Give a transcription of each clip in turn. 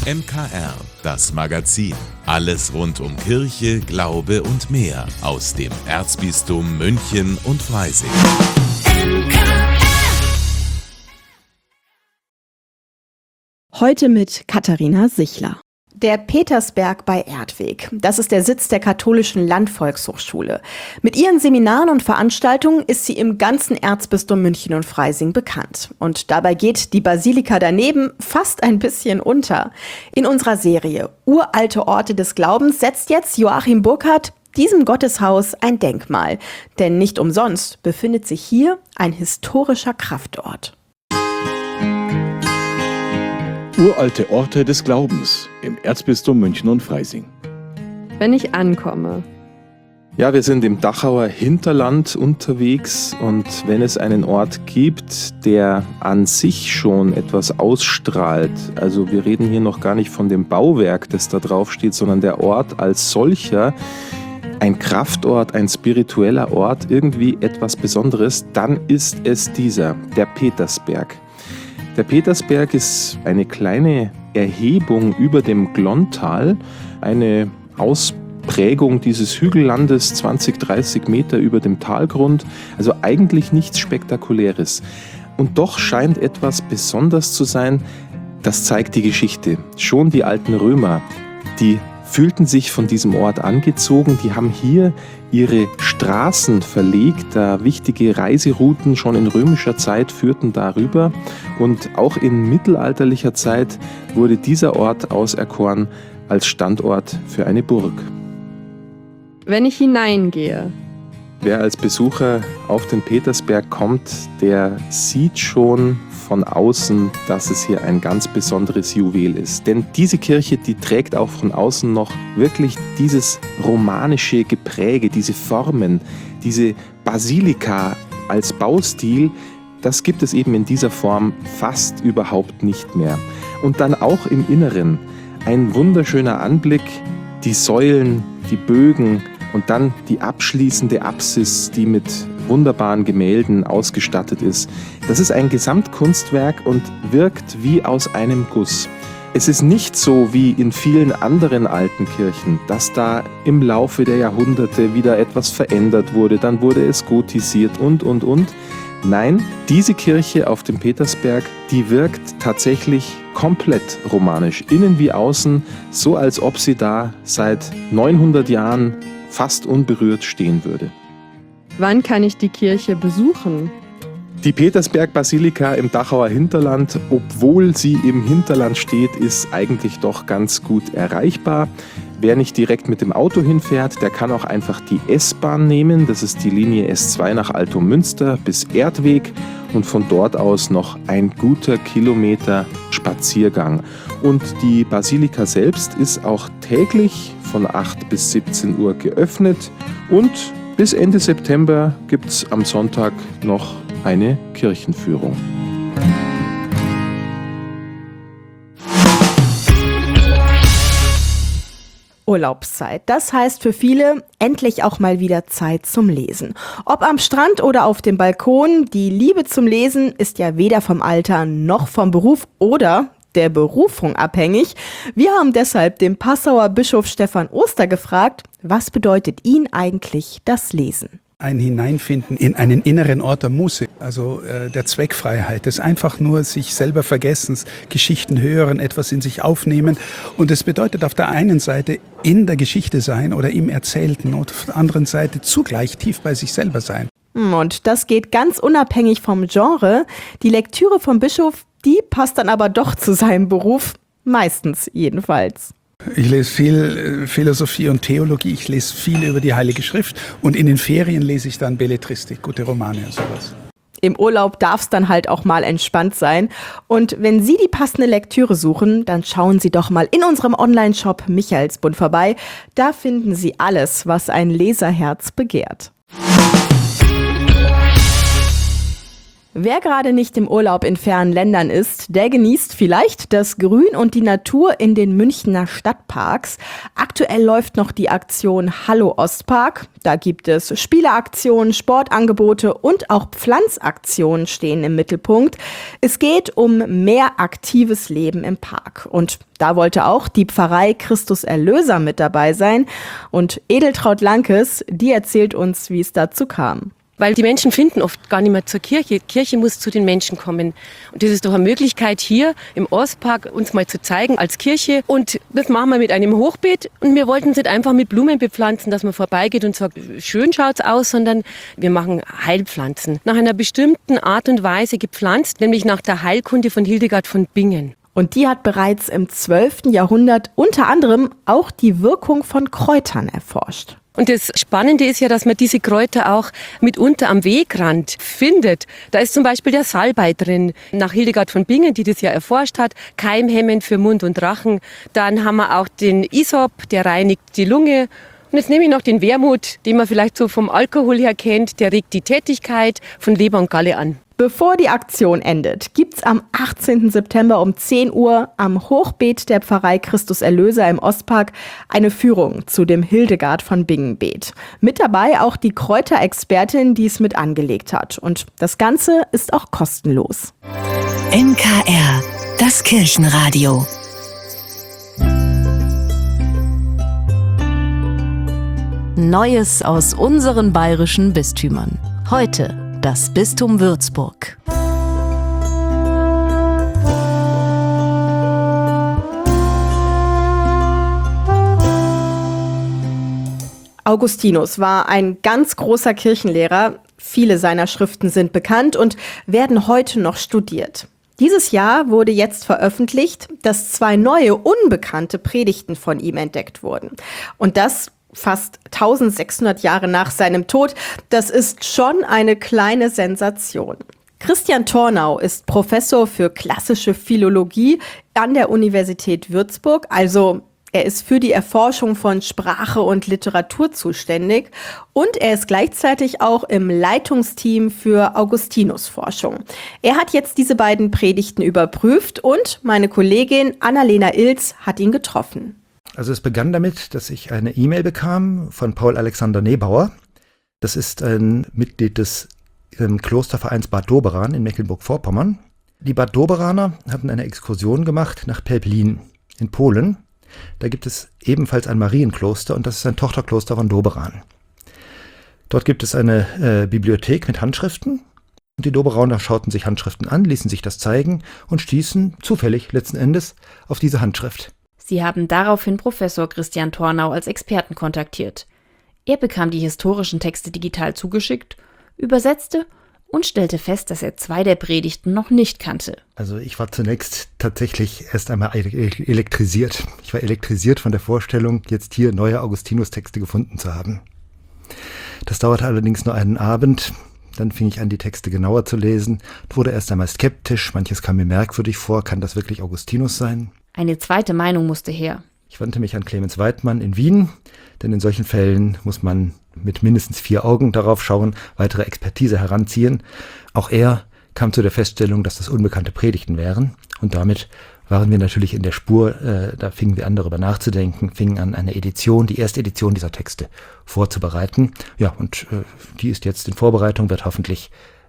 MKR, das Magazin. Alles rund um Kirche, Glaube und mehr aus dem Erzbistum München und Freising. Heute mit Katharina Sichler. Der Petersberg bei Erdweg, das ist der Sitz der Katholischen Landvolkshochschule. Mit ihren Seminaren und Veranstaltungen ist sie im ganzen Erzbistum München und Freising bekannt. Und dabei geht die Basilika daneben fast ein bisschen unter. In unserer Serie Uralte Orte des Glaubens setzt jetzt Joachim Burkhardt diesem Gotteshaus ein Denkmal. Denn nicht umsonst befindet sich hier ein historischer Kraftort. Uralte Orte des Glaubens im Erzbistum München und Freising. Wenn ich ankomme. Ja, wir sind im Dachauer Hinterland unterwegs und wenn es einen Ort gibt, der an sich schon etwas ausstrahlt, also wir reden hier noch gar nicht von dem Bauwerk, das da drauf steht, sondern der Ort als solcher, ein Kraftort, ein spiritueller Ort, irgendwie etwas Besonderes, dann ist es dieser, der Petersberg. Der Petersberg ist eine kleine Erhebung über dem Glonntal, eine Ausprägung dieses Hügellandes, 20, 30 Meter über dem Talgrund, also eigentlich nichts Spektakuläres. Und doch scheint etwas besonders zu sein, das zeigt die Geschichte. Schon die alten Römer, die fühlten sich von diesem Ort angezogen, die haben hier ihre Straßen verlegt, da wichtige Reiserouten schon in römischer Zeit führten darüber und auch in mittelalterlicher Zeit wurde dieser Ort auserkoren als Standort für eine Burg. Wenn ich hineingehe. Wer als Besucher auf den Petersberg kommt, der sieht schon von außen, dass es hier ein ganz besonderes Juwel ist. Denn diese Kirche, die trägt auch von außen noch wirklich dieses romanische Gepräge, diese Formen, diese Basilika als Baustil, das gibt es eben in dieser Form fast überhaupt nicht mehr. Und dann auch im Inneren ein wunderschöner Anblick, die Säulen, die Bögen und dann die abschließende Apsis, die mit wunderbaren Gemälden ausgestattet ist. Das ist ein Gesamtkunstwerk und wirkt wie aus einem Guss. Es ist nicht so wie in vielen anderen alten Kirchen, dass da im Laufe der Jahrhunderte wieder etwas verändert wurde, dann wurde es gotisiert und. Nein, diese Kirche auf dem Petersberg, die wirkt tatsächlich komplett romanisch, innen wie außen, so als ob sie da seit 900 Jahren fast unberührt stehen würde. Wann kann ich die Kirche besuchen? Die Petersberg-Basilika im Dachauer Hinterland, obwohl sie im Hinterland steht, ist eigentlich doch ganz gut erreichbar. Wer nicht direkt mit dem Auto hinfährt, der kann auch einfach die S-Bahn nehmen. Das ist die Linie S2 nach Altomünster bis Erdweg und von dort aus noch ein guter Kilometer Spaziergang. Und die Basilika selbst ist auch täglich von 8 bis 17 Uhr geöffnet und bis Ende September gibt es am Sonntag noch eine Kirchenführung. Urlaubszeit. Das heißt für viele endlich auch mal wieder Zeit zum Lesen. Ob am Strand oder auf dem Balkon, die Liebe zum Lesen ist ja weder vom Alter noch vom Beruf oder der Berufung abhängig. Wir haben deshalb den Passauer Bischof Stefan Oster gefragt, was bedeutet ihn eigentlich das Lesen? Ein Hineinfinden in einen inneren Ort der Muße, also der Zweckfreiheit, das einfach nur sich selber Vergessens, Geschichten hören, etwas in sich aufnehmen. Und es bedeutet auf der einen Seite in der Geschichte sein oder im Erzählten und auf der anderen Seite zugleich tief bei sich selber sein. Und das geht ganz unabhängig vom Genre. Die Lektüre vom Bischof, die passt dann aber doch zu seinem Beruf, meistens jedenfalls. Ich lese viel Philosophie und Theologie, ich lese viel über die Heilige Schrift und in den Ferien lese ich dann Belletristik, gute Romane und sowas. Im Urlaub darf es dann halt auch mal entspannt sein. Und wenn Sie die passende Lektüre suchen, dann schauen Sie doch mal in unserem Online-Shop Michaelsbund vorbei. Da finden Sie alles, was ein Leserherz begehrt. Wer gerade nicht im Urlaub in fernen Ländern ist, der genießt vielleicht das Grün und die Natur in den Münchner Stadtparks. Aktuell läuft noch die Aktion Hallo Ostpark. Da gibt es Spieleaktionen, Sportangebote und auch Pflanzaktionen stehen im Mittelpunkt. Es geht um mehr aktives Leben im Park. Und da wollte auch die Pfarrei Christus Erlöser mit dabei sein. Und Edeltraud Lankes, die erzählt uns, wie es dazu kam. Weil die Menschen finden oft gar nicht mehr zur Kirche. Kirche muss zu den Menschen kommen. Und das ist doch eine Möglichkeit hier im Ostpark uns mal zu zeigen als Kirche. Und das machen wir mit einem Hochbeet. Und wir wollten es nicht einfach mit Blumen bepflanzen, dass man vorbeigeht und sagt, schön schaut's aus, sondern wir machen Heilpflanzen. Nach einer bestimmten Art und Weise gepflanzt, nämlich nach der Heilkunde von Hildegard von Bingen. Und die hat bereits im 12. Jahrhundert unter anderem auch die Wirkung von Kräutern erforscht. Und das Spannende ist ja, dass man diese Kräuter auch mitunter am Wegrand findet. Da ist zum Beispiel der Salbei drin, nach Hildegard von Bingen, die das ja erforscht hat, keimhemmend für Mund und Rachen. Dann haben wir auch den Isop, der reinigt die Lunge. Und jetzt nehme ich noch den Wermut, den man vielleicht so vom Alkohol her kennt, der regt die Tätigkeit von Leber und Galle an. Bevor die Aktion endet, gibt's am 18. September um 10 Uhr am Hochbeet der Pfarrei Christus Erlöser im Ostpark eine Führung zu dem Hildegard von Bingen Beet. Mit dabei auch die Kräuterexpertin, die es mit angelegt hat. Und das Ganze ist auch kostenlos. NKR, das Kirchenradio. Neues aus unseren bayerischen Bistümern. Heute das Bistum Würzburg. Augustinus war ein ganz großer Kirchenlehrer. Viele seiner Schriften sind bekannt und werden heute noch studiert. Dieses Jahr wurde jetzt veröffentlicht, dass 2 neue, unbekannte Predigten von ihm entdeckt wurden. Und das fast 1600 Jahre nach seinem Tod. Das ist schon eine kleine Sensation. Christian Tornau ist Professor für klassische Philologie an der Universität Würzburg. Also er ist für die Erforschung von Sprache und Literatur zuständig. Und er ist gleichzeitig auch im Leitungsteam für Augustinus-Forschung. Er hat jetzt diese beiden Predigten überprüft und meine Kollegin Annalena Ilz hat ihn getroffen. Also es begann damit, dass ich eine E-Mail bekam von Paul Alexander Nebauer. Das ist ein Mitglied des Klostervereins Bad Doberan in Mecklenburg-Vorpommern. Die Bad Doberaner hatten eine Exkursion gemacht nach Pelplin in Polen. Da gibt es ebenfalls ein Marienkloster und das ist ein Tochterkloster von Doberan. Dort gibt es eine Bibliothek mit Handschriften. Und die Doberaner schauten sich Handschriften an, ließen sich das zeigen und stießen zufällig letzten Endes auf diese Handschrift. Sie haben daraufhin Professor Christian Tornau als Experten kontaktiert. Er bekam die historischen Texte digital zugeschickt, übersetzte und stellte fest, dass er 2 der Predigten noch nicht kannte. Also ich war zunächst tatsächlich erst einmal elektrisiert. Ich war elektrisiert von der Vorstellung, jetzt hier neue Augustinus-Texte gefunden zu haben. Das dauerte allerdings nur einen Abend. Dann fing ich an, die Texte genauer zu lesen, wurde erst einmal skeptisch. Manches kam mir merkwürdig vor. Kann das wirklich Augustinus sein? Eine zweite Meinung musste her. Ich wandte mich an Clemens Weidmann in Wien, denn in solchen Fällen muss man mit mindestens 4 Augen darauf schauen, weitere Expertise heranziehen. Auch er kam zu der Feststellung, dass das unbekannte Predigten wären. Und damit waren wir natürlich in der Spur, da fingen wir an, darüber nachzudenken, fingen an, die erste Edition dieser Texte vorzubereiten. Ja, und die ist jetzt in Vorbereitung, wird hoffentlich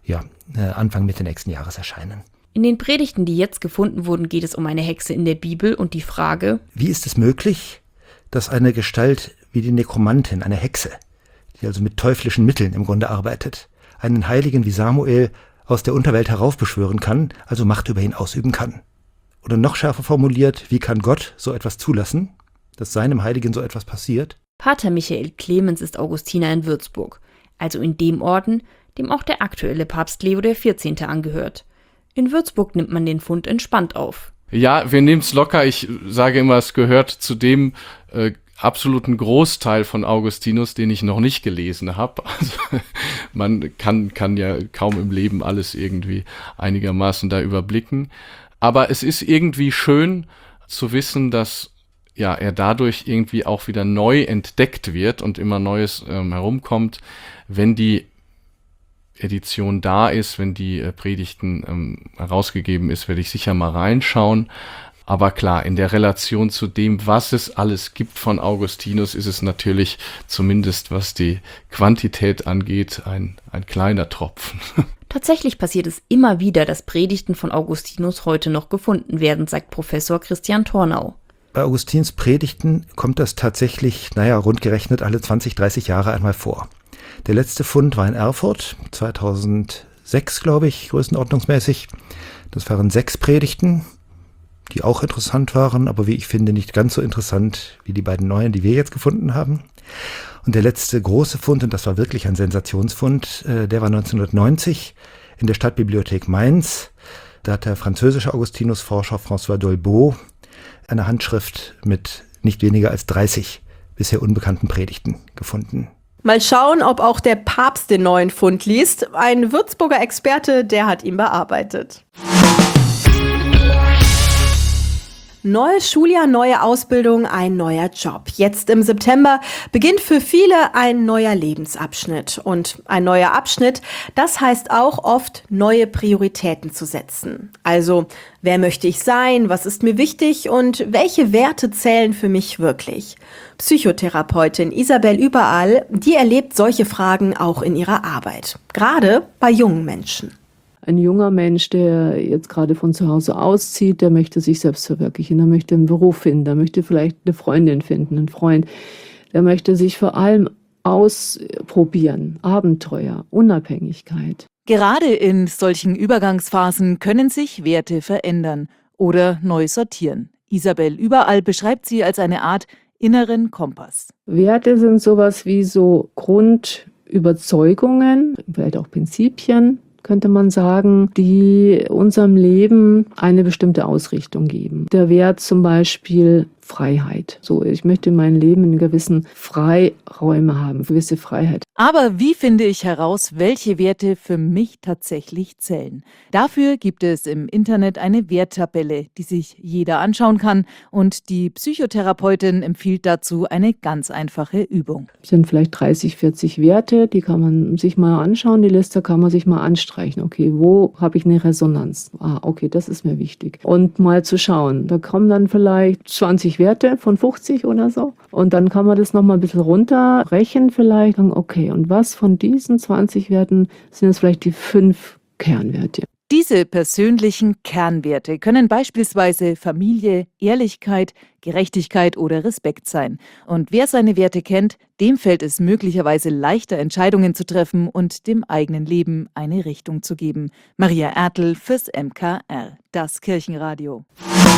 Anfang Mitte nächsten Jahres erscheinen. In den Predigten, die jetzt gefunden wurden, geht es um eine Hexe in der Bibel und die Frage: Wie ist es möglich, dass eine Gestalt wie die Nekromantin, eine Hexe, die also mit teuflischen Mitteln im Grunde arbeitet, einen Heiligen wie Samuel aus der Unterwelt heraufbeschwören kann, also Macht über ihn ausüben kann? Oder noch schärfer formuliert, wie kann Gott so etwas zulassen, dass seinem Heiligen so etwas passiert? Pater Michael Clemens ist Augustiner in Würzburg, also in dem Orden, dem auch der aktuelle Papst Leo XIV. Angehört. In Würzburg nimmt man den Fund entspannt auf. Ja, wir nehmen es locker. Ich sage immer, es gehört zu dem absoluten Großteil von Augustinus, den ich noch nicht gelesen habe. Also man kann ja kaum im Leben alles irgendwie einigermaßen da überblicken. Aber es ist irgendwie schön zu wissen, dass er dadurch irgendwie auch wieder neu entdeckt wird und immer Neues herumkommt, wenn die Edition da ist, wenn die Predigten herausgegeben ist, werde ich sicher mal reinschauen. Aber klar, in der Relation zu dem, was es alles gibt von Augustinus, ist es natürlich, zumindest was die Quantität angeht, ein kleiner Tropfen. Tatsächlich passiert es immer wieder, dass Predigten von Augustinus heute noch gefunden werden, sagt Professor Christian Thornau. Bei Augustins Predigten kommt das tatsächlich, rund gerechnet alle 20, 30 Jahre einmal vor. Der letzte Fund war in Erfurt, 2006, glaube ich, größenordnungsmäßig. Das waren 6 Predigten, die auch interessant waren, aber wie ich finde, nicht ganz so interessant wie die beiden neuen, die wir jetzt gefunden haben. Und der letzte große Fund, und das war wirklich ein Sensationsfund, der war 1990 in der Stadtbibliothek Mainz. Da hat der französische Augustinus-Forscher François Dolbeau eine Handschrift mit nicht weniger als 30 bisher unbekannten Predigten gefunden. Mal schauen, ob auch der Papst den neuen Fund liest. Ein Würzburger Experte, der hat ihn bearbeitet. Neues Schuljahr, neue Ausbildung, ein neuer Job. Jetzt im September beginnt für viele ein neuer Lebensabschnitt. Und ein neuer Abschnitt, das heißt auch oft, neue Prioritäten zu setzen. Also, wer möchte ich sein, was ist mir wichtig und welche Werte zählen für mich wirklich? Psychotherapeutin Isabel Überall, die erlebt solche Fragen auch in ihrer Arbeit. Gerade bei jungen Menschen. Ein junger Mensch, der jetzt gerade von zu Hause auszieht, der möchte sich selbst verwirklichen, der möchte einen Beruf finden, der möchte vielleicht eine Freundin finden, einen Freund. Der möchte sich vor allem ausprobieren, Abenteuer, Unabhängigkeit. Gerade in solchen Übergangsphasen können sich Werte verändern oder neu sortieren. Isabel Überall beschreibt sie als eine Art inneren Kompass. Werte sind sowas wie so Grundüberzeugungen, vielleicht auch Prinzipien, könnte man sagen, die unserem Leben eine bestimmte Ausrichtung geben. Der Wert zum Beispiel Freiheit. So, ich möchte in meinem Leben in gewissen Freiräume haben, gewisse Freiheit. Aber wie finde ich heraus, welche Werte für mich tatsächlich zählen? Dafür gibt es im Internet eine Werttabelle, die sich jeder anschauen kann, und die Psychotherapeutin empfiehlt dazu eine ganz einfache Übung. Es sind vielleicht 30, 40 Werte, die kann man sich mal anschauen, die Liste kann man sich mal anstreichen. Okay, wo habe ich eine Resonanz? Okay, das ist mir wichtig. Und mal zu schauen, da kommen dann vielleicht 20 Werte von 50 oder so. Und dann kann man das nochmal ein bisschen runterbrechen vielleicht. Okay, und was von diesen 20 Werten sind jetzt vielleicht die 5 Kernwerte? Diese persönlichen Kernwerte können beispielsweise Familie, Ehrlichkeit, Gerechtigkeit oder Respekt sein. Und wer seine Werte kennt, dem fällt es möglicherweise leichter, Entscheidungen zu treffen und dem eigenen Leben eine Richtung zu geben. Maria Ertl fürs MKR, das Kirchenradio.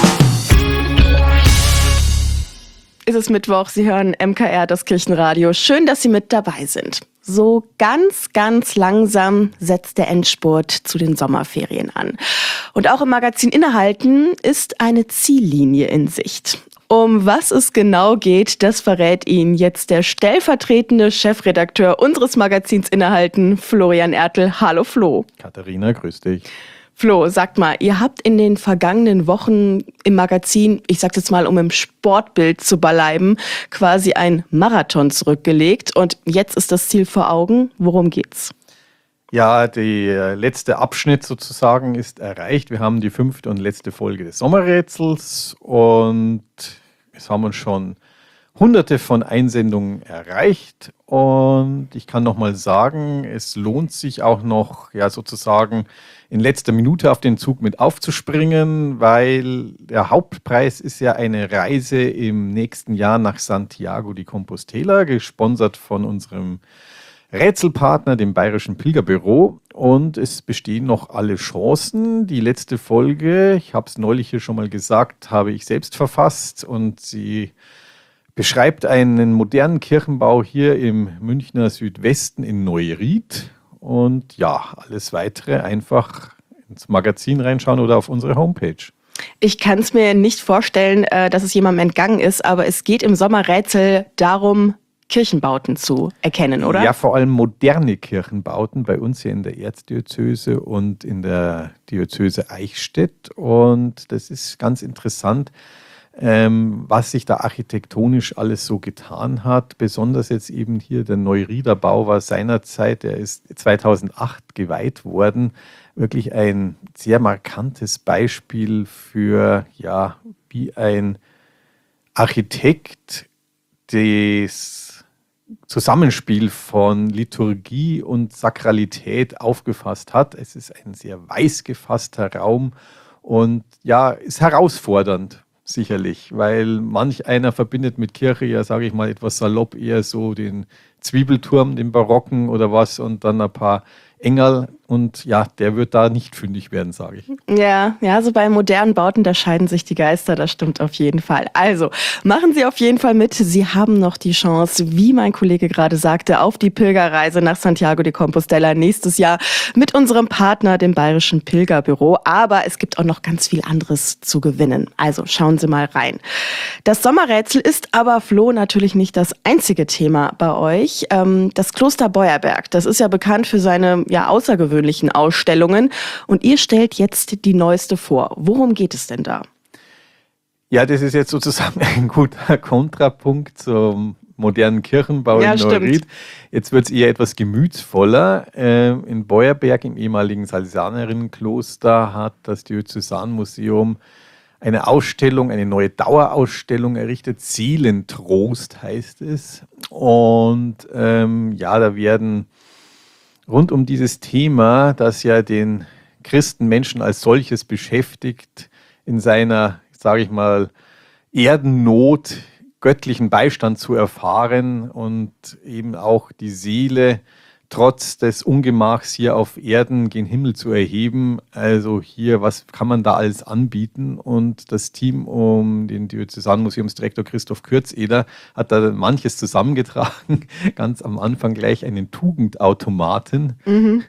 Es ist Mittwoch, Sie hören MKR, das Kirchenradio. Schön, dass Sie mit dabei sind. So ganz, ganz langsam setzt der Endspurt zu den Sommerferien an. Und auch im Magazin Innehalten ist eine Ziellinie in Sicht. Um was es genau geht, das verrät Ihnen jetzt der stellvertretende Chefredakteur unseres Magazins Innehalten, Florian Ertl. Hallo Flo. Katharina, grüß dich. Flo, sag mal, ihr habt in den vergangenen Wochen im Magazin, ich sag's jetzt mal, um im Sportbild zu bleiben, quasi ein Marathon zurückgelegt und jetzt ist das Ziel vor Augen. Worum geht's? Ja, der letzte Abschnitt sozusagen ist erreicht. Wir haben die 5. und letzte Folge des Sommerrätsels und es haben uns schon Hunderte von Einsendungen erreicht und ich kann nochmal sagen, es lohnt sich auch noch, ja sozusagen in letzter Minute auf den Zug mit aufzuspringen, weil der Hauptpreis ist ja eine Reise im nächsten Jahr nach Santiago de Compostela, gesponsert von unserem Rätselpartner, dem Bayerischen Pilgerbüro, und es bestehen noch alle Chancen. Die letzte Folge, ich habe es neulich hier schon mal gesagt, habe ich selbst verfasst und sie beschreibt einen modernen Kirchenbau hier im Münchner Südwesten in Neuried. Und ja, alles Weitere einfach ins Magazin reinschauen oder auf unsere Homepage. Ich kann es mir nicht vorstellen, dass es jemandem entgangen ist, aber es geht im Sommerrätsel darum, Kirchenbauten zu erkennen, oder? Ja, vor allem moderne Kirchenbauten bei uns hier in der Erzdiözese und in der Diözese Eichstätt. Und das ist ganz interessant. was sich da architektonisch alles so getan hat. Besonders jetzt eben hier der Neurieder-Bau war seinerzeit, der ist 2008 geweiht worden, wirklich ein sehr markantes Beispiel für, ja, wie ein Architekt das Zusammenspiel von Liturgie und Sakralität aufgefasst hat. Es ist ein sehr weiß gefasster Raum und ja, ist herausfordernd. Sicherlich, weil manch einer verbindet mit Kirche ja, sage ich mal, etwas salopp eher so den Zwiebelturm, den Barocken oder was und dann ein paar Engel und ja, der wird da nicht fündig werden, sage ich. Ja, so bei modernen Bauten, da scheiden sich die Geister, das stimmt auf jeden Fall. Also, machen Sie auf jeden Fall mit. Sie haben noch die Chance, wie mein Kollege gerade sagte, auf die Pilgerreise nach Santiago de Compostela nächstes Jahr mit unserem Partner, dem Bayerischen Pilgerbüro. Aber es gibt auch noch ganz viel anderes zu gewinnen. Also, schauen Sie mal rein. Das Sommerrätsel ist aber, Flo, natürlich nicht das einzige Thema bei euch. Das Kloster Beuerberg, das ist ja bekannt für seine außergewöhnlichen Ausstellungen. Und ihr stellt jetzt die neueste vor. Worum geht es denn da? Ja, das ist jetzt sozusagen ein guter Kontrapunkt zum modernen Kirchenbau in Neuried. Jetzt wird es eher etwas gemütsvoller. In Beuerberg, im ehemaligen Salesianerinnenkloster, hat das Diözesanmuseum eine Ausstellung, eine neue Dauerausstellung errichtet. Seelentrost heißt es. Und da werden rund um dieses Thema, das ja den Christenmenschen als solches beschäftigt, in seiner, sage ich mal, Erdennot göttlichen Beistand zu erfahren und eben auch die Seele trotz des Ungemachs hier auf Erden gen Himmel zu erheben. Also hier, was kann man da alles anbieten? Und das Team um den Diözesanmuseumsdirektor Christoph Kürzeder hat da manches zusammengetragen. Ganz am Anfang gleich einen Tugendautomaten. Mhm.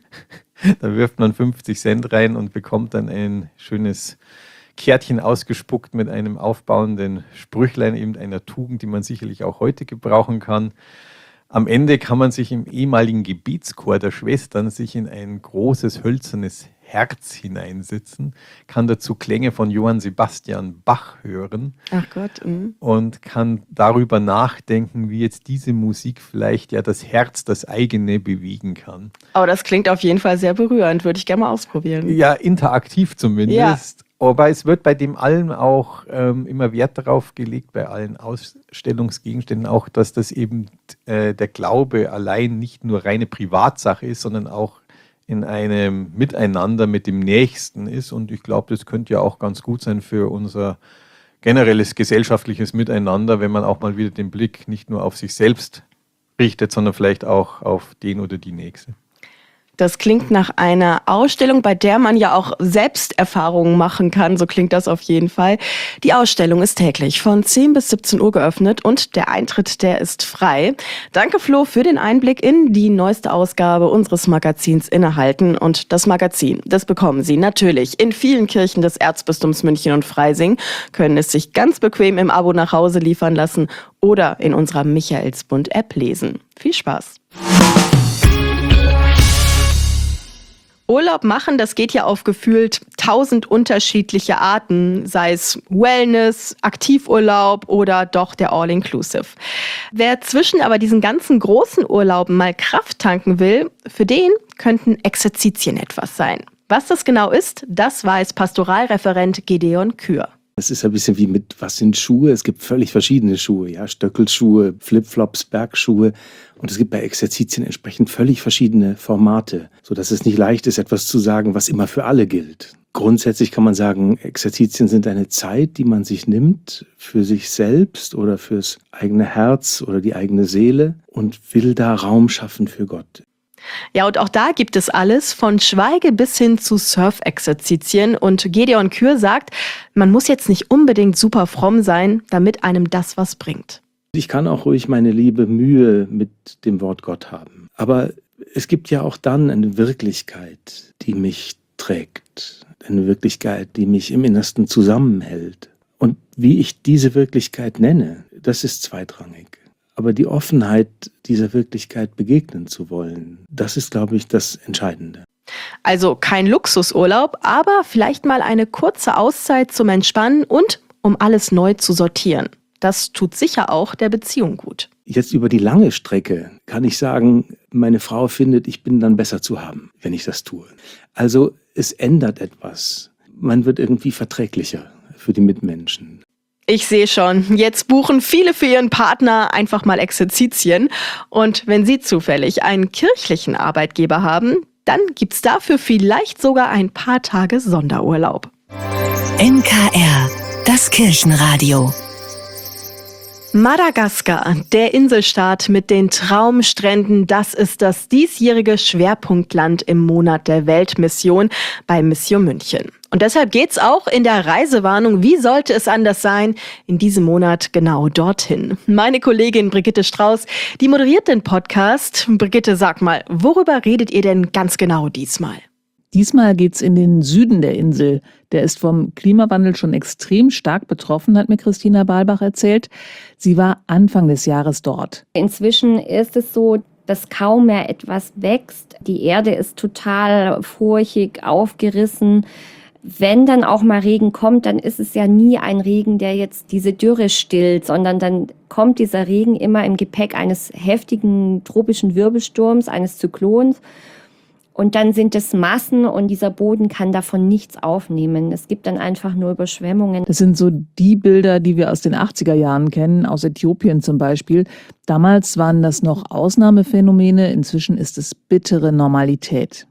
Da wirft man 50 Cent rein und bekommt dann ein schönes Kärtchen ausgespuckt mit einem aufbauenden Sprüchlein, eben einer Tugend, die man sicherlich auch heute gebrauchen kann. Am Ende kann man sich im ehemaligen Gebetschor der Schwestern sich in ein großes hölzernes Herz hineinsitzen, kann dazu Klänge von Johann Sebastian Bach hören. Ach Gott. Und kann darüber nachdenken, wie jetzt diese Musik vielleicht ja das Herz, das eigene bewegen kann. Aber das klingt auf jeden Fall sehr berührend, würde ich gerne mal ausprobieren. Ja, interaktiv zumindest. Ja. Aber es wird bei dem allen auch immer Wert darauf gelegt, bei allen Ausstellungsgegenständen auch, dass das eben der Glaube allein nicht nur reine Privatsache ist, sondern auch in einem Miteinander mit dem Nächsten ist. Und ich glaube, das könnte ja auch ganz gut sein für unser generelles gesellschaftliches Miteinander, wenn man auch mal wieder den Blick nicht nur auf sich selbst richtet, sondern vielleicht auch auf den oder die Nächste. Das klingt nach einer Ausstellung, bei der man ja auch Selbsterfahrungen machen kann. So klingt das auf jeden Fall. Die Ausstellung ist täglich von 10 bis 17 Uhr geöffnet und der Eintritt, der ist frei. Danke, Flo, für den Einblick in die neueste Ausgabe unseres Magazins Innehalten. Und das Magazin, das bekommen Sie natürlich in vielen Kirchen des Erzbistums München und Freising, können es sich ganz bequem im Abo nach Hause liefern lassen oder in unserer Michaelsbund-App lesen. Viel Spaß! Urlaub machen, das geht ja auf gefühlt 1000 unterschiedliche Arten, sei es Wellness, Aktivurlaub oder doch der All-Inclusive. Wer zwischen aber diesen ganzen großen Urlauben mal Kraft tanken will, für den könnten Exerzitien etwas sein. Was das genau ist, das weiß Pastoralreferent Gideon Kür. Es ist ein bisschen wie mit, was sind Schuhe? Es gibt völlig verschiedene Schuhe, ja, Stöckelschuhe, Flipflops, Bergschuhe. Und es gibt bei Exerzitien entsprechend völlig verschiedene Formate, sodass es nicht leicht ist, etwas zu sagen, was immer für alle gilt. Grundsätzlich kann man sagen, Exerzitien sind eine Zeit, die man sich nimmt für sich selbst oder fürs eigene Herz oder die eigene Seele und will da Raum schaffen für Gott. Ja, und auch da gibt es alles, von Schweige bis hin zu Surf-Exerzitien. Und Gideon Kür sagt, man muss jetzt nicht unbedingt super fromm sein, damit einem das was bringt. Ich kann auch ruhig meine liebe Mühe mit dem Wort Gott haben. Aber es gibt ja auch dann eine Wirklichkeit, die mich trägt. Eine Wirklichkeit, die mich im Innersten zusammenhält. Und wie ich diese Wirklichkeit nenne, das ist zweitrangig. Aber die Offenheit, dieser Wirklichkeit begegnen zu wollen, das ist, glaube ich, das Entscheidende. Also kein Luxusurlaub, aber vielleicht mal eine kurze Auszeit zum Entspannen und um alles neu zu sortieren. Das tut sicher auch der Beziehung gut. Jetzt über die lange Strecke kann ich sagen, meine Frau findet, ich bin dann besser zu haben, wenn ich das tue. Also es ändert etwas. Man wird irgendwie verträglicher für die Mitmenschen. Ich sehe schon, jetzt buchen viele für ihren Partner einfach mal Exerzitien. Und wenn Sie zufällig einen kirchlichen Arbeitgeber haben, dann gibt's dafür vielleicht sogar ein paar Tage Sonderurlaub. NKR, das Kirchenradio. Madagaskar, der Inselstaat mit den Traumstränden, das ist das diesjährige Schwerpunktland im Monat der Weltmission bei Mission München. Und deshalb geht's auch in der Reisewarnung, wie sollte es anders sein, in diesem Monat genau dorthin. Meine Kollegin Brigitte Strauß, die moderiert den Podcast. Brigitte, sag mal, worüber redet ihr denn ganz genau diesmal? Diesmal geht's in den Süden der Insel. Der ist vom Klimawandel schon extrem stark betroffen, hat mir Christina Balbach erzählt. Sie war Anfang des Jahres dort. Inzwischen ist es so, dass kaum mehr etwas wächst. Die Erde ist total furchig, aufgerissen. Wenn dann auch mal Regen kommt, dann ist es ja nie ein Regen, der jetzt diese Dürre stillt, sondern dann kommt dieser Regen immer im Gepäck eines heftigen tropischen Wirbelsturms, eines Zyklons. Und dann sind es Massen und dieser Boden kann davon nichts aufnehmen. Es gibt dann einfach nur Überschwemmungen. Das sind so die Bilder, die wir aus den 80er Jahren kennen, aus Äthiopien zum Beispiel. Damals waren das noch Ausnahmephänomene, inzwischen ist es bittere Normalität.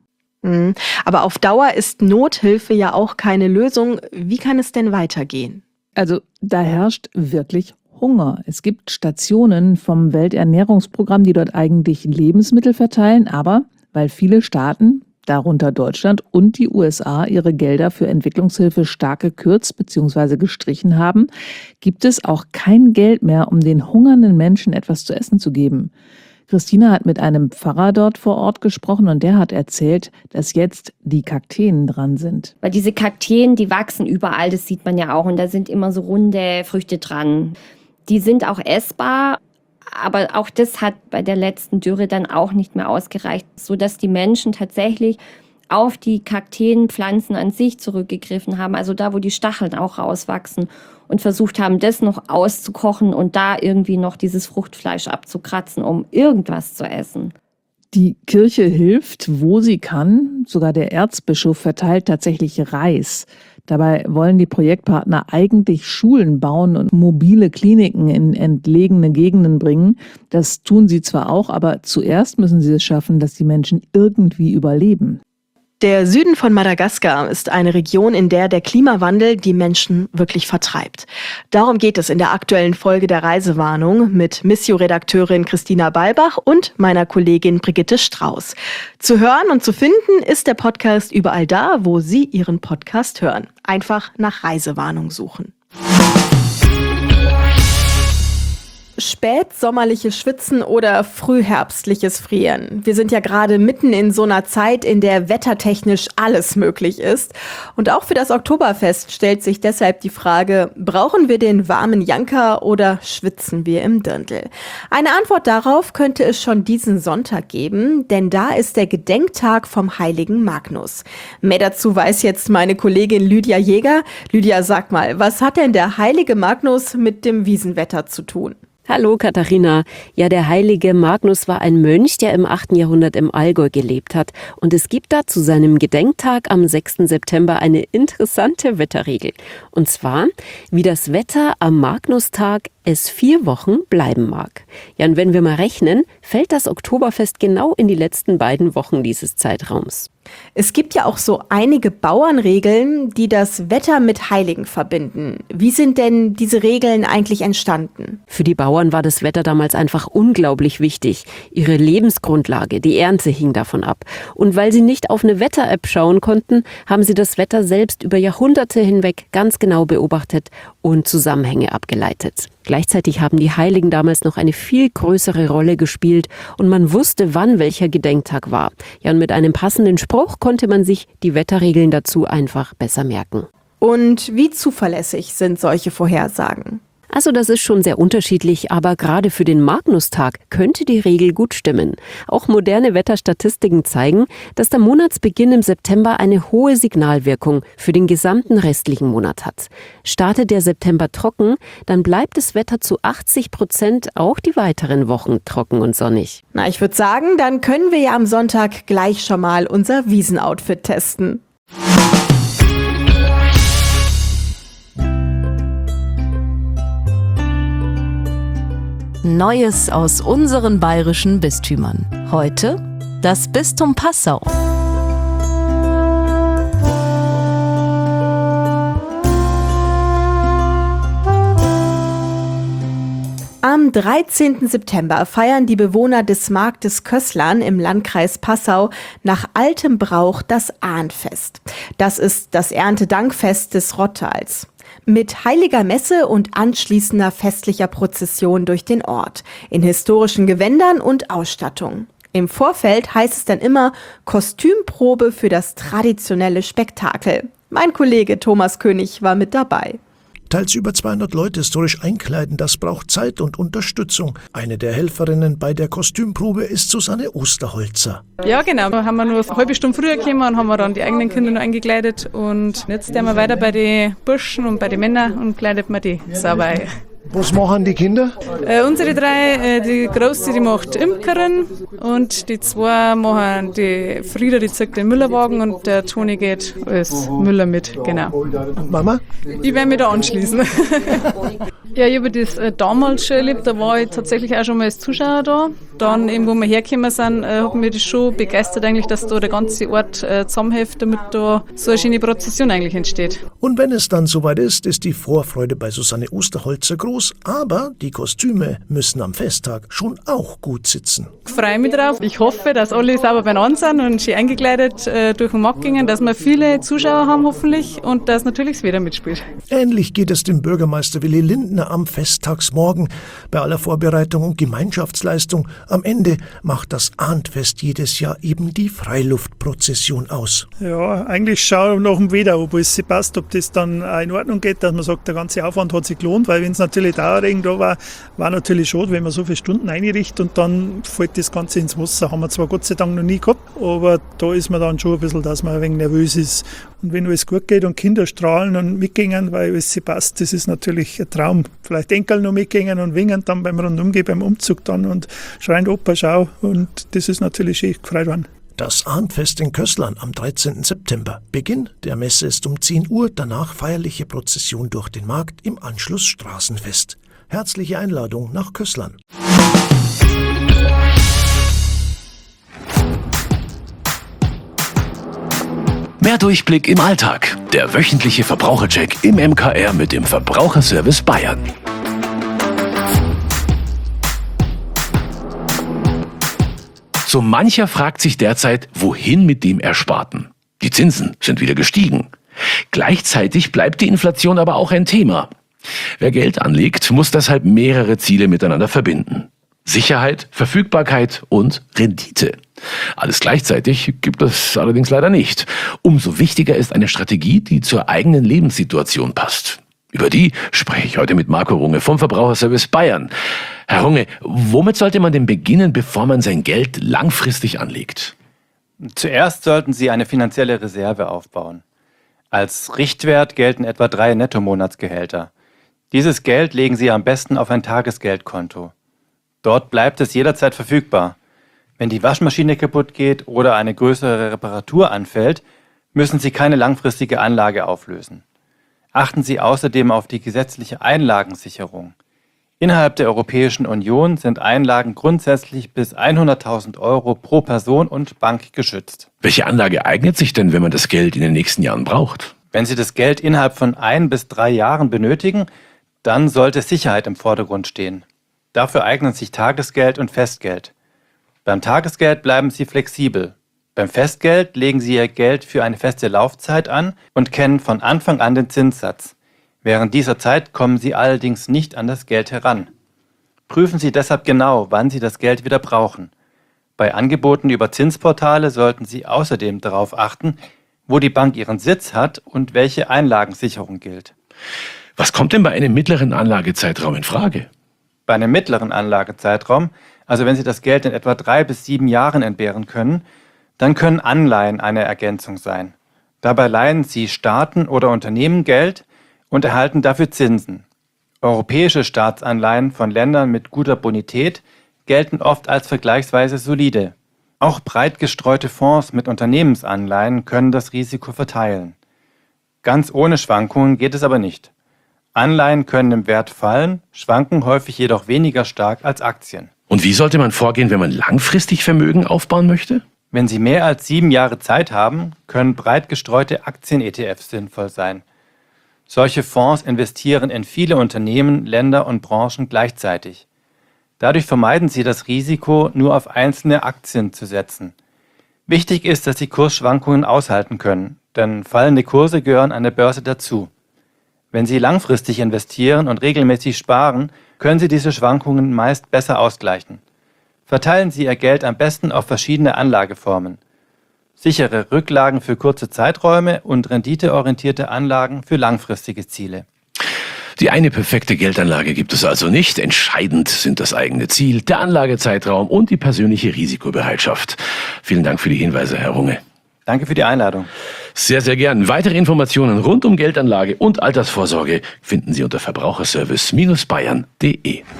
Aber auf Dauer ist Nothilfe ja auch keine Lösung. Wie kann es denn weitergehen? Also da herrscht wirklich Hunger. Es gibt Stationen vom Welternährungsprogramm, die dort eigentlich Lebensmittel verteilen, aber weil viele Staaten, darunter Deutschland und die USA, ihre Gelder für Entwicklungshilfe stark gekürzt bzw. gestrichen haben, gibt es auch kein Geld mehr, um den hungernden Menschen etwas zu essen zu geben. Christina hat mit einem Pfarrer dort vor Ort gesprochen und der hat erzählt, dass jetzt die Kakteen dran sind. Weil diese Kakteen, die wachsen überall, das sieht man ja auch, und da sind immer so runde Früchte dran. Die sind auch essbar. Aber auch das hat bei der letzten Dürre dann auch nicht mehr ausgereicht, sodass die Menschen tatsächlich auf die Kakteenpflanzen an sich zurückgegriffen haben, also da, wo die Stacheln auch rauswachsen, und versucht haben, das noch auszukochen und da irgendwie noch dieses Fruchtfleisch abzukratzen, um irgendwas zu essen. Die Kirche hilft, wo sie kann. Sogar der Erzbischof verteilt tatsächlich Reis. Dabei wollen die Projektpartner eigentlich Schulen bauen und mobile Kliniken in entlegene Gegenden bringen. Das tun sie zwar auch, aber zuerst müssen sie es schaffen, dass die Menschen irgendwie überleben. Der Süden von Madagaskar ist eine Region, in der der Klimawandel die Menschen wirklich vertreibt. Darum geht es in der aktuellen Folge der Reisewarnung mit Missio-Redakteurin Christina Balbach und meiner Kollegin Brigitte Strauß. Zu hören und zu finden ist der Podcast überall da, wo Sie Ihren Podcast hören. Einfach nach Reisewarnung suchen. Spätsommerliches Schwitzen oder frühherbstliches Frieren. Wir sind ja gerade mitten in so einer Zeit, in der wettertechnisch alles möglich ist. Und auch für das Oktoberfest stellt sich deshalb die Frage, brauchen wir den warmen Janker oder schwitzen wir im Dirndl? Eine Antwort darauf könnte es schon diesen Sonntag geben, denn da ist der Gedenktag vom heiligen Magnus. Mehr dazu weiß jetzt meine Kollegin Lydia Jäger. Lydia, sag mal, was hat denn der heilige Magnus mit dem Wiesenwetter zu tun? Hallo Katharina. Ja, der heilige Magnus war ein Mönch, der im 8. Jahrhundert im Allgäu gelebt hat. Und es gibt da zu seinem Gedenktag am 6. September eine interessante Wetterregel. Und zwar, wie das Wetter am Magnustag es 4 Wochen bleiben mag. Ja, und wenn wir mal rechnen, fällt das Oktoberfest genau in die letzten beiden Wochen dieses Zeitraums. Es gibt ja auch so einige Bauernregeln, die das Wetter mit Heiligen verbinden. Wie sind denn diese Regeln eigentlich entstanden? Für die Bauern war das Wetter damals einfach unglaublich wichtig. Ihre Lebensgrundlage, die Ernte hing davon ab. Und weil sie nicht auf eine Wetter-App schauen konnten, haben sie das Wetter selbst über Jahrhunderte hinweg ganz genau beobachtet und Zusammenhänge abgeleitet. Gleichzeitig haben die Heiligen damals noch eine viel größere Rolle gespielt und man wusste, wann welcher Gedenktag war. Ja, und mit einem passenden Spruch konnte man sich die Wetterregeln dazu einfach besser merken. Und wie zuverlässig sind solche Vorhersagen? Also das ist schon sehr unterschiedlich, aber gerade für den Magnustag könnte die Regel gut stimmen. Auch moderne Wetterstatistiken zeigen, dass der Monatsbeginn im September eine hohe Signalwirkung für den gesamten restlichen Monat hat. Startet der September trocken, dann bleibt das Wetter zu 80% auch die weiteren Wochen trocken und sonnig. Na, ich würde sagen, dann können wir ja am Sonntag gleich schon mal unser Wiesenoutfit testen. Neues aus unseren bayerischen Bistümern. Heute das Bistum Passau. Am 13. September feiern die Bewohner des Marktes Kößlarn im Landkreis Passau nach altem Brauch das Ahnfest. Das ist das Erntedankfest des Rottals. Mit heiliger Messe und anschließender festlicher Prozession durch den Ort, in historischen Gewändern und Ausstattung. Im Vorfeld heißt es dann immer Kostümprobe für das traditionelle Spektakel. Mein Kollege Thomas König war mit dabei. Teils über 200 Leute historisch einkleiden, das braucht Zeit und Unterstützung. Eine der Helferinnen bei der Kostümprobe ist Susanne Osterholzer. Ja, genau. Da haben wir nur eine halbe Stunde früher gekommen und haben wir dann die eigenen Kinder noch eingekleidet. Und jetzt sind wir weiter bei den Burschen und bei den Männern und kleidet wir die sauber ein. Was machen die Kinder? Unsere drei, die Große, die macht Imkerin und die zwei machen, die Frieda, die zieht den Müllerwagen und der Toni geht als Müller mit, genau. Und Mama? Ich werde mich da anschließen. Ja, ich habe das damals schon erlebt, da war ich tatsächlich auch schon mal als Zuschauer da. Dann, eben, wo wir hergekommen sind, hat mich das schon begeistert eigentlich, dass da der ganze Ort zusammenhilft, damit da so eine schöne Prozession eigentlich entsteht. Und wenn es dann soweit ist die Vorfreude bei Susanne Osterholzer groß, aber die Kostüme müssen am Festtag schon auch gut sitzen. Ich freue mich drauf. Ich hoffe, dass alle sauber beieinander sind und schön eingekleidet durch den Markt gingen, dass wir viele Zuschauer haben hoffentlich und dass natürlich das Wetter mitspielt. Ähnlich geht es dem Bürgermeister Willi Lindner am Festtagsmorgen. Bei aller Vorbereitung und Gemeinschaftsleistung am Ende macht das Ahnfest jedes Jahr eben die Freiluftprozession aus. Ja, eigentlich schauen wir nach dem Wetter, ob es passt, ob das dann auch in Ordnung geht, dass man sagt, der ganze Aufwand hat sich gelohnt, weil wenn es natürlich Dauerregen da war natürlich schade, wenn man so viele Stunden einrichtet und dann fällt das Ganze ins Wasser. Haben wir zwar Gott sei Dank noch nie gehabt, aber da ist man dann schon ein bisschen, dass man ein wenig nervös ist. Und wenn alles gut geht und Kinder strahlen und mitgehen, weil alles passt, das ist natürlich ein Traum. Vielleicht Enkel noch mitgehen und wingen dann beim Rundumgehen, beim Umzug dann und schreien Opa, schau. Und das ist natürlich schön gefreut worden. Das Ahnfest in Kößlarn am 13. September. Beginn der Messe ist um 10 Uhr, danach feierliche Prozession durch den Markt, im Anschluss Straßenfest. Herzliche Einladung nach Kößlarn. Mehr Durchblick im Alltag. Der wöchentliche Verbrauchercheck im MKR mit dem Verbraucherservice Bayern. So mancher fragt sich derzeit, wohin mit dem Ersparten. Die Zinsen sind wieder gestiegen. Gleichzeitig bleibt die Inflation aber auch ein Thema. Wer Geld anlegt, muss deshalb mehrere Ziele miteinander verbinden. Sicherheit, Verfügbarkeit und Rendite. Alles gleichzeitig gibt es allerdings leider nicht. Umso wichtiger ist eine Strategie, die zur eigenen Lebenssituation passt. Über die spreche ich heute mit Marco Runge vom Verbraucherservice Bayern. Herr Runge, womit sollte man denn beginnen, bevor man sein Geld langfristig anlegt? Zuerst sollten Sie eine finanzielle Reserve aufbauen. Als Richtwert gelten etwa 3 Nettomonatsgehälter. Dieses Geld legen Sie am besten auf ein Tagesgeldkonto. Dort bleibt es jederzeit verfügbar. Wenn die Waschmaschine kaputt geht oder eine größere Reparatur anfällt, müssen Sie keine langfristige Anlage auflösen. Achten Sie außerdem auf die gesetzliche Einlagensicherung. Innerhalb der Europäischen Union sind Einlagen grundsätzlich bis 100.000 € pro Person und Bank geschützt. Welche Anlage eignet sich denn, wenn man das Geld in den nächsten Jahren braucht? Wenn Sie das Geld innerhalb von 1 bis 3 Jahren benötigen, dann sollte Sicherheit im Vordergrund stehen. Dafür eignen sich Tagesgeld und Festgeld. Beim Tagesgeld bleiben Sie flexibel. Beim Festgeld legen Sie Ihr Geld für eine feste Laufzeit an und kennen von Anfang an den Zinssatz. Während dieser Zeit kommen Sie allerdings nicht an das Geld heran. Prüfen Sie deshalb genau, wann Sie das Geld wieder brauchen. Bei Angeboten über Zinsportale sollten Sie außerdem darauf achten, wo die Bank ihren Sitz hat und welche Einlagensicherung gilt. Was kommt denn bei einem mittleren Anlagezeitraum in Frage? Bei einem mittleren Anlagezeitraum, also wenn Sie das Geld in etwa 3 bis 7 Jahren entbehren können, dann können Anleihen eine Ergänzung sein. Dabei leihen Sie Staaten oder Unternehmen Geld und erhalten dafür Zinsen. Europäische Staatsanleihen von Ländern mit guter Bonität gelten oft als vergleichsweise solide. Auch breit gestreute Fonds mit Unternehmensanleihen können das Risiko verteilen. Ganz ohne Schwankungen geht es aber nicht. Anleihen können im Wert fallen, schwanken häufig jedoch weniger stark als Aktien. Und wie sollte man vorgehen, wenn man langfristig Vermögen aufbauen möchte? Wenn Sie mehr als 7 Jahre Zeit haben, können breit gestreute Aktien-ETFs sinnvoll sein. Solche Fonds investieren in viele Unternehmen, Länder und Branchen gleichzeitig. Dadurch vermeiden Sie das Risiko, nur auf einzelne Aktien zu setzen. Wichtig ist, dass Sie Kursschwankungen aushalten können, denn fallende Kurse gehören an der Börse dazu. Wenn Sie langfristig investieren und regelmäßig sparen, können Sie diese Schwankungen meist besser ausgleichen. Verteilen Sie Ihr Geld am besten auf verschiedene Anlageformen. Sichere Rücklagen für kurze Zeiträume und renditeorientierte Anlagen für langfristige Ziele. Die eine perfekte Geldanlage gibt es also nicht. Entscheidend sind das eigene Ziel, der Anlagezeitraum und die persönliche Risikobereitschaft. Vielen Dank für die Hinweise, Herr Runge. Danke für die Einladung. Sehr, sehr gern. Weitere Informationen rund um Geldanlage und Altersvorsorge finden Sie unter verbraucherservice-bayern.de.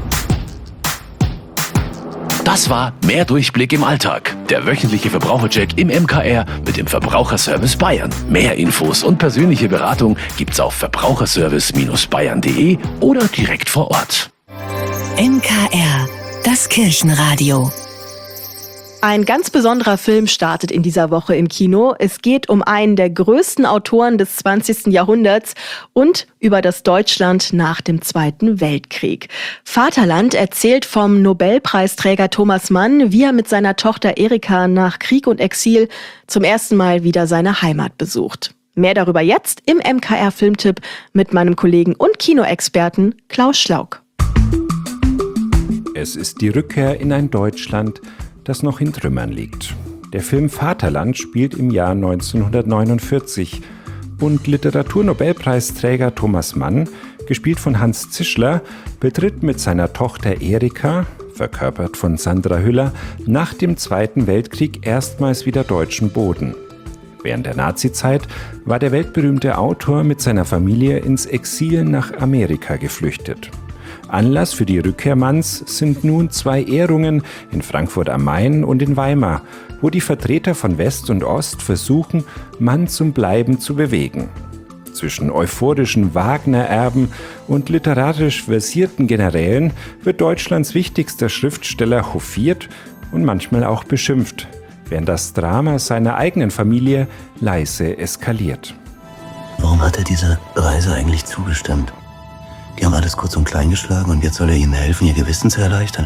Das war Mehr Durchblick im Alltag, der wöchentliche Verbrauchercheck im MKR mit dem Verbraucherservice Bayern. Mehr Infos und persönliche Beratung gibt's auf verbraucherservice-bayern.de oder direkt vor Ort. MKR, das Kirchenradio. Ein ganz besonderer Film startet in dieser Woche im Kino. Es geht um einen der größten Autoren des 20. Jahrhunderts und über das Deutschland nach dem Zweiten Weltkrieg. Vaterland erzählt vom Nobelpreisträger Thomas Mann, wie er mit seiner Tochter Erika nach Krieg und Exil zum ersten Mal wieder seine Heimat besucht. Mehr darüber jetzt im MKR-Filmtipp mit meinem Kollegen und Kinoexperten Klaus Schlauk. Es ist die Rückkehr in ein Deutschland, das noch in Trümmern liegt. Der Film Vaterland spielt im Jahr 1949 und Literaturnobelpreisträger Thomas Mann, gespielt von Hans Zischler, betritt mit seiner Tochter Erika, verkörpert von Sandra Hüller, nach dem Zweiten Weltkrieg erstmals wieder deutschen Boden. Während der Nazizeit war der weltberühmte Autor mit seiner Familie ins Exil nach Amerika geflüchtet. Anlass für die Rückkehr Manns sind nun 2 Ehrungen in Frankfurt am Main und in Weimar, wo die Vertreter von West und Ost versuchen, Mann zum Bleiben zu bewegen. Zwischen euphorischen Wagner-Erben und literarisch versierten Generälen wird Deutschlands wichtigster Schriftsteller hofiert und manchmal auch beschimpft, während das Drama seiner eigenen Familie leise eskaliert. Warum hat er dieser Reise eigentlich zugestimmt? Die haben alles kurz und klein geschlagen und jetzt soll er ihnen helfen, ihr Gewissen zu erleichtern.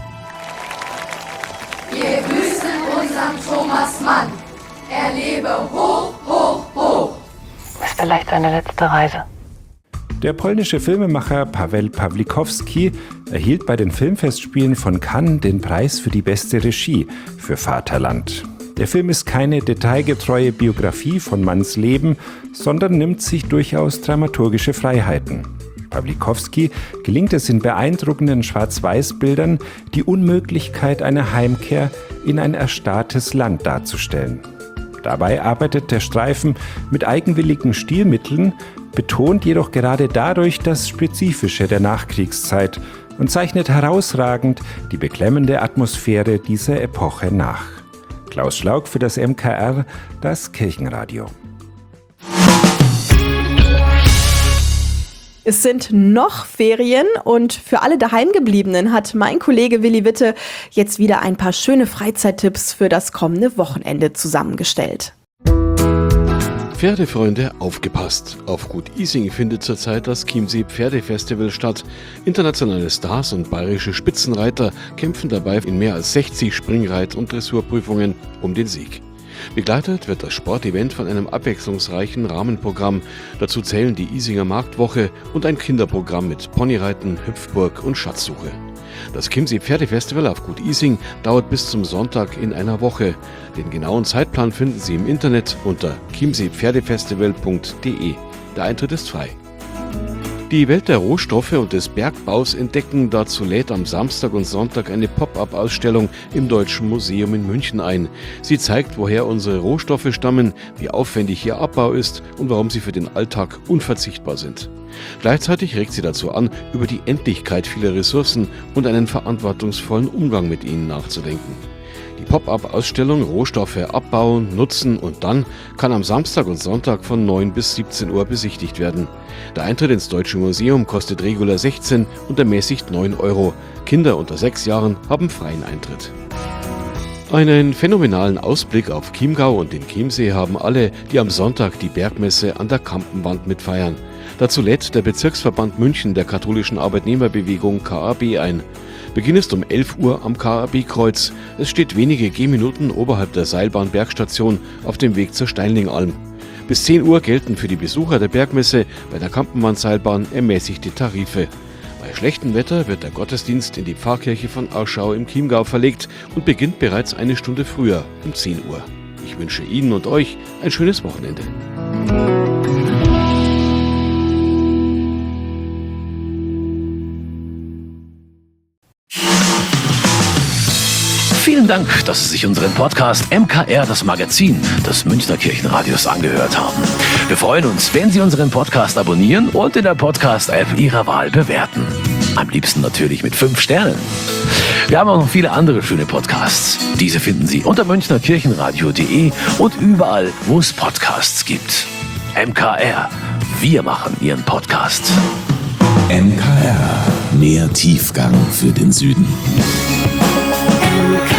Wir grüßen unseren Thomas Mann. Er lebe hoch, hoch, hoch. Das ist vielleicht seine letzte Reise. Der polnische Filmemacher Paweł Pawlikowski erhielt bei den Filmfestspielen von Cannes den Preis für die beste Regie für Vaterland. Der Film ist keine detailgetreue Biografie von Manns Leben, sondern nimmt sich durchaus dramaturgische Freiheiten. Pawlikowski gelingt es in beeindruckenden Schwarz-Weiß-Bildern, die Unmöglichkeit einer Heimkehr in ein erstarrtes Land darzustellen. Dabei arbeitet der Streifen mit eigenwilligen Stilmitteln, betont jedoch gerade dadurch das Spezifische der Nachkriegszeit und zeichnet herausragend die beklemmende Atmosphäre dieser Epoche nach. Klaus Schlauk für das MKR, das Kirchenradio. Es sind noch Ferien und für alle Daheimgebliebenen hat mein Kollege Willi Witte jetzt wieder ein paar schöne Freizeittipps für das kommende Wochenende zusammengestellt. Pferdefreunde, aufgepasst! Auf Gut Ising findet zurzeit das Chiemsee Pferdefestival statt. Internationale Stars und bayerische Spitzenreiter kämpfen dabei in mehr als 60 Springreit- und Dressurprüfungen um den Sieg. Begleitet wird das Sportevent von einem abwechslungsreichen Rahmenprogramm. Dazu zählen die Isinger Marktwoche und ein Kinderprogramm mit Ponyreiten, Hüpfburg und Schatzsuche. Das Chiemsee Pferdefestival auf Gut Ising dauert bis zum Sonntag in einer Woche. Den genauen Zeitplan finden Sie im Internet unter chiemseepferdefestival.de. Der Eintritt ist frei. Die Welt der Rohstoffe und des Bergbaus entdecken. Dazu lädt am Samstag und Sonntag eine Pop-up-Ausstellung im Deutschen Museum in München ein. Sie zeigt, woher unsere Rohstoffe stammen, wie aufwendig ihr Abbau ist und warum sie für den Alltag unverzichtbar sind. Gleichzeitig regt sie dazu an, über die Endlichkeit vieler Ressourcen und einen verantwortungsvollen Umgang mit ihnen nachzudenken. Die Pop-up-Ausstellung Rohstoffe abbauen, nutzen und dann kann am Samstag und Sonntag von 9 bis 17 Uhr besichtigt werden. Der Eintritt ins Deutsche Museum kostet regulär 16 und ermäßigt 9 €. Kinder unter 6 Jahren haben freien Eintritt. Einen phänomenalen Ausblick auf Chiemgau und den Chiemsee haben alle, die am Sonntag die Bergmesse an der Kampenwand mitfeiern. Dazu lädt der Bezirksverband München der katholischen Arbeitnehmerbewegung KAB ein. Beginn ist um 11 Uhr am KAB-Kreuz. Es steht wenige Gehminuten oberhalb der Seilbahn-Bergstation auf dem Weg zur Steinlingalm. Bis 10 Uhr gelten für die Besucher der Bergmesse bei der Kampenwand-Seilbahn ermäßigte Tarife. Bei schlechtem Wetter wird der Gottesdienst in die Pfarrkirche von Aschau im Chiemgau verlegt und beginnt bereits eine Stunde früher, um 10 Uhr. Ich wünsche Ihnen und euch ein schönes Wochenende. Vielen Dank, dass Sie sich unseren Podcast MKR, das Magazin des Münchner Kirchenradios, angehört haben. Wir freuen uns, wenn Sie unseren Podcast abonnieren und in der Podcast-App Ihrer Wahl bewerten. Am liebsten natürlich mit 5 Sternen. Wir haben auch noch viele andere schöne Podcasts. Diese finden Sie unter münchnerkirchenradio.de und überall, wo es Podcasts gibt. MKR, wir machen Ihren Podcast. MKR, mehr Tiefgang für den Süden. MKR.